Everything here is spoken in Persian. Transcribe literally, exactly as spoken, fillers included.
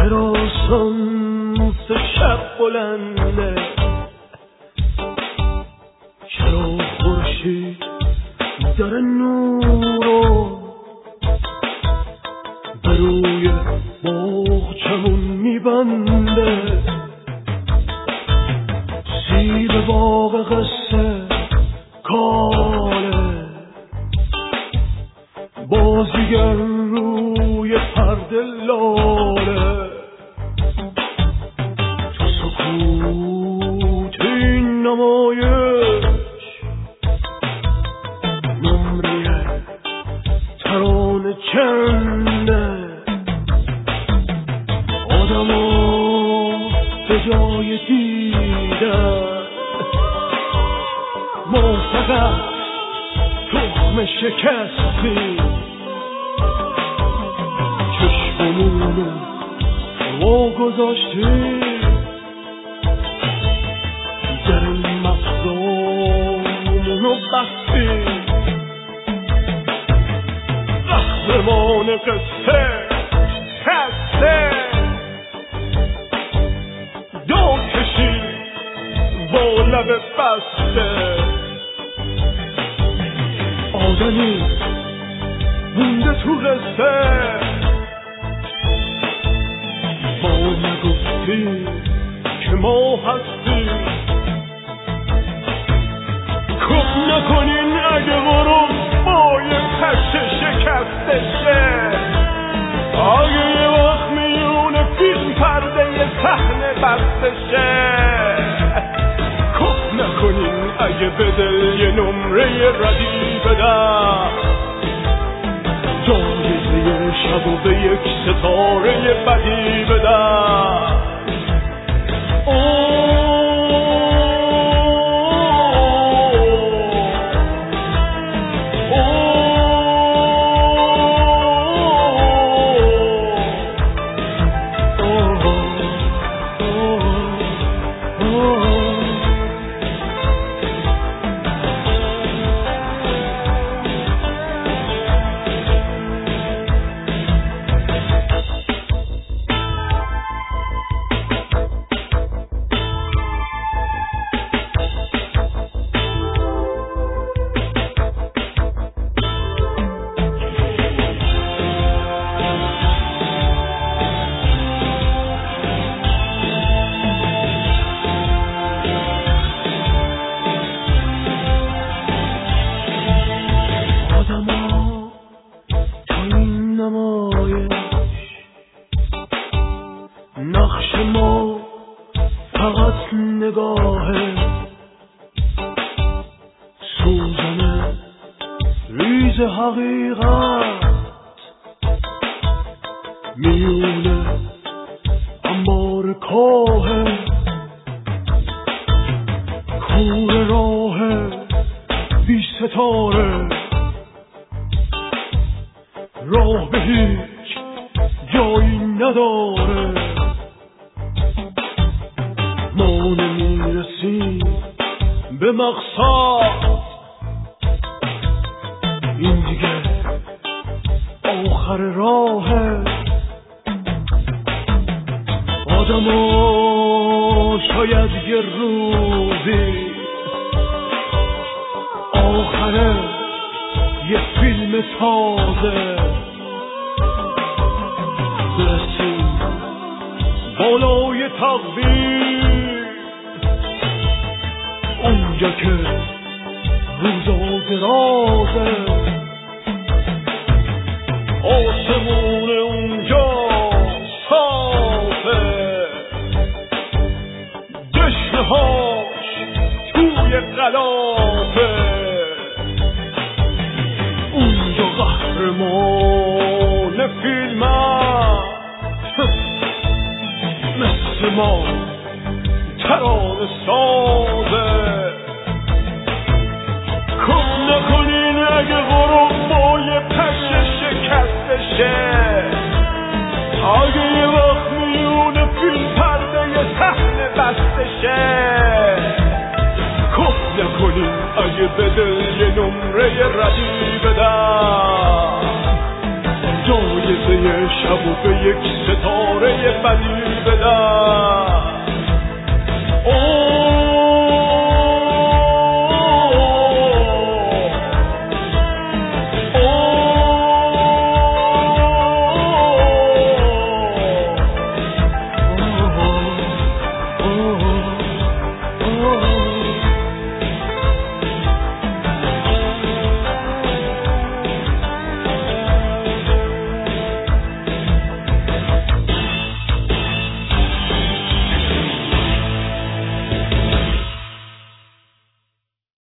حراسانس شب بلنده، چرا خورشید در نورو به روی باغچمون میبنده. سیب باغ قصه کاله، بازیگر روی پرده لاله. تو سکوت این نمایش نمره ترانه چنده. آدما به جای دیدن ما فقط تخم شکستی. چشممونو وا گذاشتی، در مغزامونو بستی. قهرمان قصه خسته دو کشی با لب بسته. آدمی مونده تو قصه، ما نگفتی که ما هستی. کف نکنین اگه غروب با یه پشه شکسته شه. اگه یه وقت میونه فیلم پرده یه صحنه بسته شه. کف نکنین اگه به دل یه نمره ردی بدم. جایزه شب و به یک ستاره بدی بدم. نقش ما فقط نگاهه، سوزن ریز حقیقت میونه انبار کاهه. کور راه بی ستاره، راه به هیچ جایی نداره. ما نمیرسیم به مقصد، این دیگه آخر راهه. آدما شاید یه روزی آخره یه فیلم تازه برسیم بالای تقدیر، اونجا که روزا درازه. آسمون اونجا صافه، دشنهاش توی غلافه. اونجا قهرمان فیلم مثل ما ترانه سازه. کف نکنین اگه غروب با یه پشه شکسته شه. اگه یه وقت میونه فیلم پرده یه صحنه بسته شه. کف نکنین اگه به دل یه نمره ردی بدم. جای جایزه شب و به یک ستاره بدی بدم.